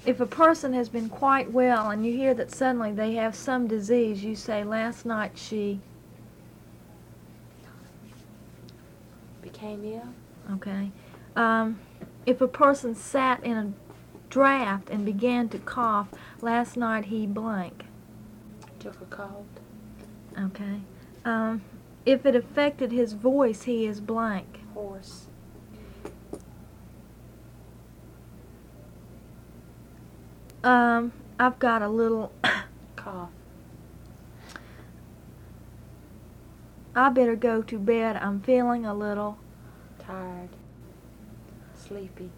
If a person has been quite well and you hear that suddenly they have some disease, you say, last night she... Became ill? Okay. If a person sat in a draft and began to cough, last night he blank. Took a cold? Okay. If it affected his voice, he is blank. Hoarse? I've got a little... Cough? I better go to bed. I'm feeling a little... Tired? Sleepy?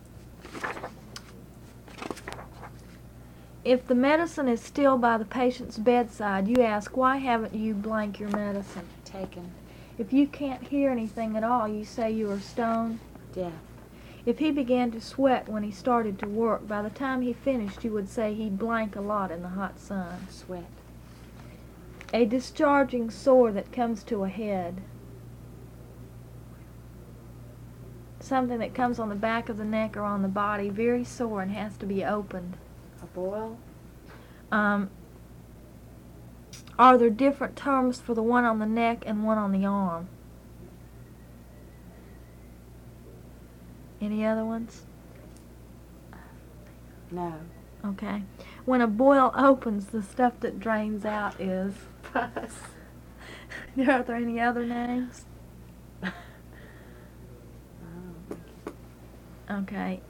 If the medicine is still by the patient's bedside, you ask, why haven't you blank your medicine? Taken? If you can't hear anything at all, you say you are stoned. Deaf? If he began to sweat when he started to work, by the time he finished, you would say he blank a lot in the hot sun. Sweat? A discharging sore that comes to a head. Something that comes on the back of the neck or on the body, very sore and has to be opened. A boil? Are there different terms for the one on the neck and one on the arm? Any other ones? No. Okay. When a boil opens, the stuff that drains out is... Pus? Are there any other names? Okay.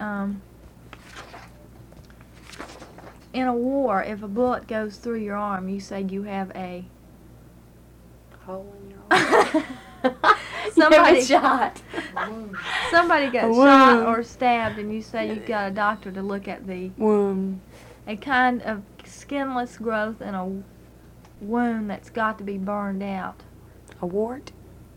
In a war, if a bullet goes through your arm, you say you have a... Hole in your arm? Somebody shot. Somebody got A shot wound. or stabbed, and you say you've got a doctor to look at the... Wound. A kind of skinless growth in a wound that's got to be burned out. A wart?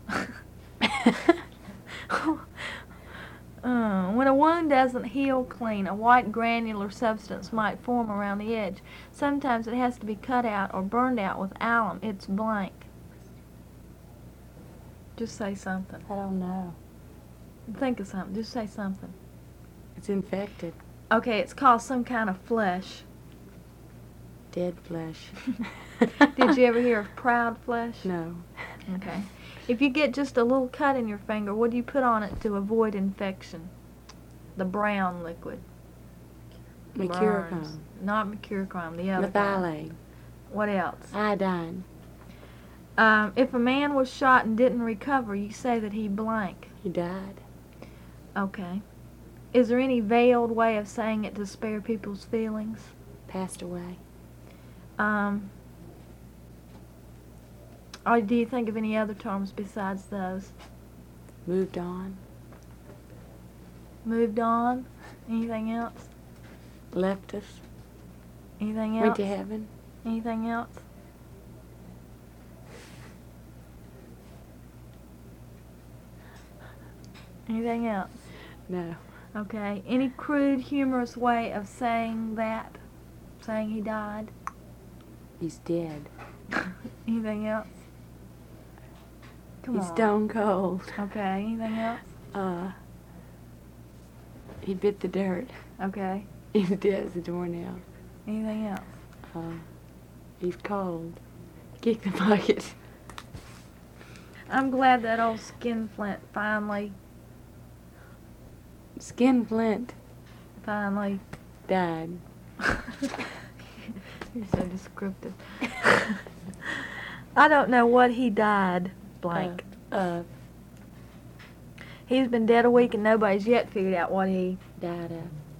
When a wound doesn't heal clean, a white granular substance might form around the edge. Sometimes it has to be cut out or burned out with alum. It's blank. Just say something. I don't know. Think of something. Just say something. It's infected. Okay, it's called some kind of flesh. Dead flesh. Did you ever hear of proud flesh? No. Okay. If you get just a little cut in your finger, what do you put on it to avoid infection? The brown liquid. Mercurochrome. Burns. Not mercurochrome, the other kind. Methylate. What else? Iodine. If a man was shot and didn't recover, you say that he blank. He died. Okay. Is there any veiled way of saying it to spare people's feelings? Passed away. Or do you think of any other terms besides those? Moved on. Moved on? Anything else? Left us. Anything else? Went to heaven. Anything else? Anything else? No. Okay. Any crude, humorous way of saying that? Saying he died? He's dead. Anything else? Come He's on. stone cold. Okay. Anything else? He bit the dirt. Okay. He's dead as a doornail. Anything else? He's cold. Kick the bucket. I'm glad that old skinflint finally Skinflint died. died. You're so descriptive. I don't know what he died, blank. Of He's been dead a week and nobody's yet figured out what he... died of.